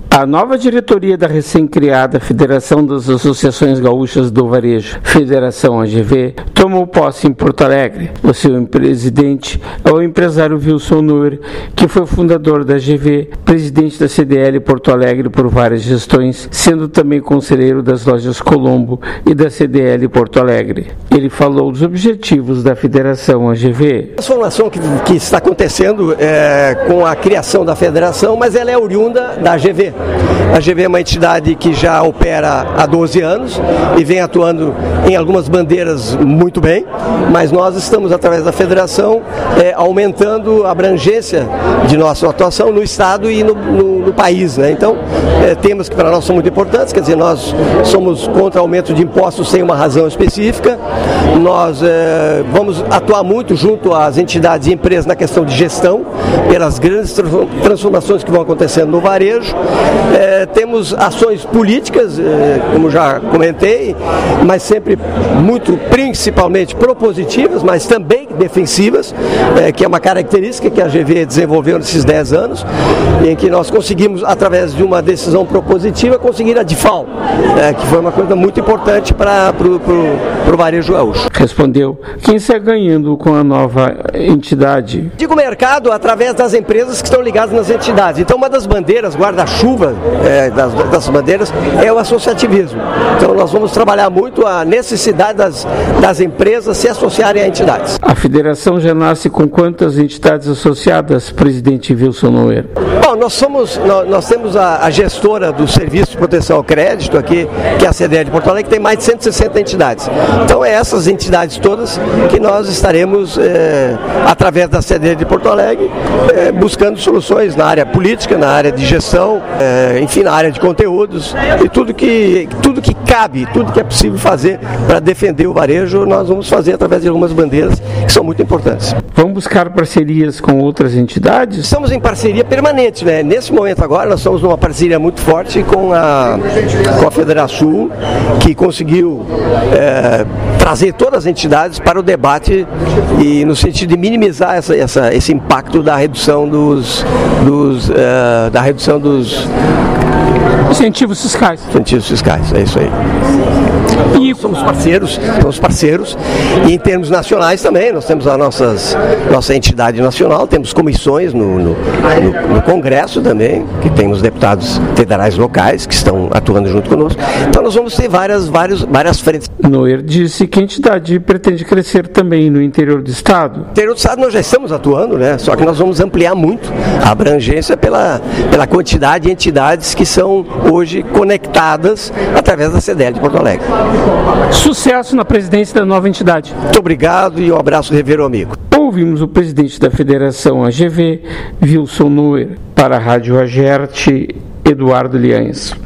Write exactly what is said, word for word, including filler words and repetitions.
A nova diretoria da recém-criada Federação das Associações Gaúchas do Varejo, Federação A G V, tomou posse em Porto Alegre. O seu presidente é o empresário Wilson Nuer, que foi fundador da A G V, presidente da C D L Porto Alegre por várias gestões, sendo também conselheiro das lojas Colombo e da C D L Porto Alegre. Ele falou dos objetivos da Federação A G V. A transformação que, que está acontecendo é, com a criação da federação, mas ela é oriunda da A G V. A A G V é uma entidade que já opera há doze anos e vem atuando em algumas bandeiras muito bem, mas nós estamos, através da federação, é, aumentando a abrangência de nossa atuação no Estado e no, no, no país, né? Então, é, temas que para nós são muito importantes, quer dizer, nós somos contra aumento de impostos sem uma razão específica, nós é, vamos atuar muito junto às entidades e empresas na questão de gestão, pelas grandes transformações que vão acontecendo no varejo. É, temos ações políticas, é, como já comentei, mas sempre muito, principalmente propositivas, mas também defensivas, é, que é uma característica que a A G V desenvolveu nesses dez anos, em que nós conseguimos, através de uma decisão propositiva, conseguir a D I F A L, é, que foi uma coisa muito importante para o varejo gaúcho. Respondeu quem está ganhando com a nova entidade. Digo mercado através das empresas que estão ligadas nas entidades. Então, uma das bandeiras, guarda-chuva é, das, das bandeiras, é o associativismo. Então, nós vamos trabalhar muito a necessidade das, das empresas se associarem a entidades. A federação já nasce com quantas entidades associadas, presidente Wilson Nuer? Bom, nós somos, nós, nós temos a, a gestora do Serviço de Proteção ao Crédito aqui, que é a C D L de Porto Alegre, que tem mais de cento e sessenta entidades. Então, é essas entidades todas que nós estaremos, é, através da C D L de Porto Alegre, é, buscando soluções na área política, na área de gestão, é, enfim, na área de conteúdos e tudo que, tudo que cabe, tudo que é possível fazer para defender o varejo, nós vamos fazer através de algumas bandeiras que são muito importantes. Vamos buscar parcerias com outras entidades? Estamos em parceria permanente, né? Nesse momento agora nós estamos numa parceria muito forte com a, com a Federação, que conseguiu é, trazer todas as entidades para o debate e no sentido de minimizar essa, essa, esse impacto da redução dos, dos uh, da redução dos incentivos fiscais. Incentivos fiscais, é isso aí. E somos parceiros, somos parceiros e em termos nacionais também, nós temos a nossas, nossa entidade nacional, temos comissões no, no, no, no Congresso também, que temos deputados federais locais que estão atuando junto conosco. Então nós vamos ter várias, várias, várias frentes. Nuer disse que a entidade pretende crescer também no interior do Estado. No interior do Estado nós já estamos atuando, né? Só que nós vamos ampliar muito a abrangência pela, pela quantidade de entidades que são hoje conectadas através da C D L de Porto Alegre. Sucesso na presidência da nova entidade. Muito obrigado e um abraço rever o amigo. Ouvimos o presidente da Federação A G V, Wilson Nuer. Para a Rádio Agerte, Eduardo Liães.